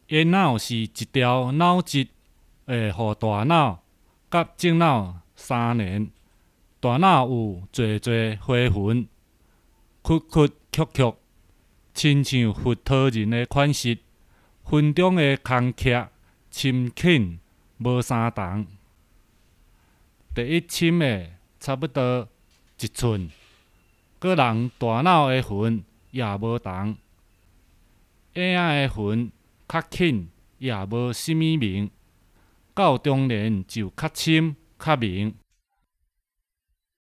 眼脑是一条脑质，会互大脑甲正脑相连。大脑有侪侪花纹，曲曲曲曲，亲像佛陀人的款式。云中的空隙深浅无相同。第一深的差不多1寸，个人大脑的云也无同。眼仔的云较浅，也无甚物明，到中年就较深较明。